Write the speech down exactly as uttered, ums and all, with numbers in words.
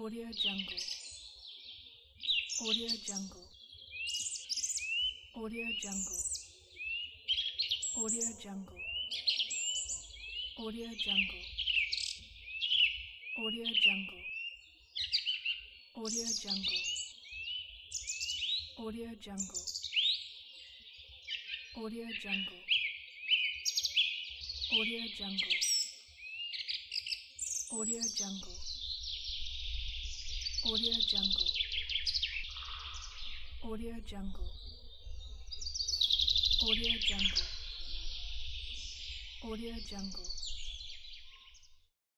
Audio Jungle. Audio Jungle. Audio Jungle. Audio Jungle. Audio Jungle. Audio Jungle. Audio Jungle. Audio Jungle. Audio Jungle. Audio Jungle. Audio Jungle. Audio Jungle. Audio Jungle. Audio Jungle. Audio Jungle.